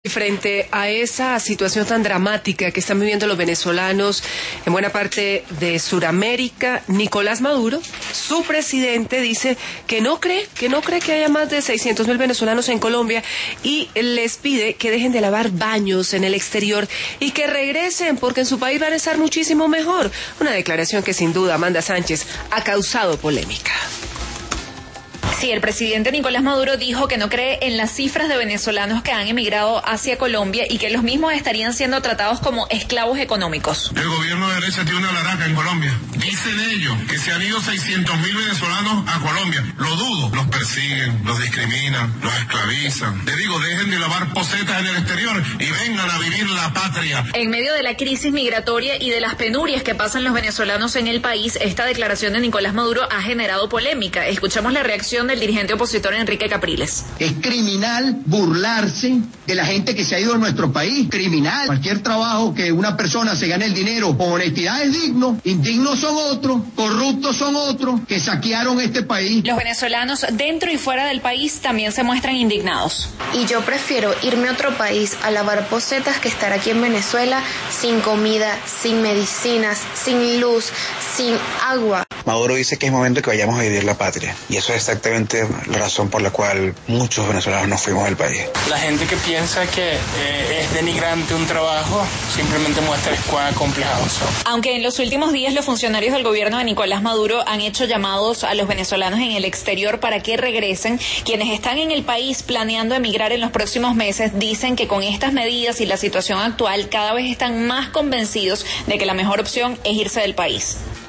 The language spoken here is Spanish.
Frente a esa situación tan dramática que están viviendo los venezolanos en buena parte de Sudamérica, Nicolás Maduro, su presidente, dice que no cree que haya más de 600.000 venezolanos en Colombia y les pide que dejen de lavar baños en el exterior y que regresen porque en su país van a estar muchísimo mejor. Una declaración que sin duda, Amanda Sánchez, ha causado polémica. Sí, el presidente Nicolás Maduro dijo que no cree en las cifras de venezolanos que han emigrado hacia Colombia y que los mismos estarían siendo tratados como esclavos económicos. El gobierno de derecha tiene una laraca en Colombia. Dicen ellos que se han ido 600.000 venezolanos a Colombia. Lo dudo. Los persiguen, los discriminan, los esclavizan. Les digo, dejen de lavar posetas en el exterior y vengan a vivir la patria. En medio de la crisis migratoria y de las penurias que pasan los venezolanos en el país, esta declaración de Nicolás Maduro ha generado polémica. Escuchamos la reacción del dirigente opositor Enrique Capriles. Es criminal burlarse de la gente que se ha ido de nuestro país, criminal. Cualquier trabajo que una persona se gane el dinero con honestidad es digno, indignos son otros, corruptos son otros, que saquearon este país. Los venezolanos dentro y fuera del país también se muestran indignados. Y yo prefiero irme a otro país a lavar posetas que estar aquí en Venezuela sin comida, sin medicinas, sin luz, sin agua. Maduro dice que es momento que vayamos a vivir la patria, y eso es exactamente la razón por la cual muchos venezolanos nos fuimos del país. La gente que piensa que es denigrante un trabajo simplemente muestra cuán acomplejados son. Aunque en los últimos días los funcionarios del gobierno de Nicolás Maduro han hecho llamados a los venezolanos en el exterior para que regresen, quienes están en el país planeando emigrar en los próximos meses dicen que con estas medidas y la situación actual cada vez están más convencidos de que la mejor opción es irse del país.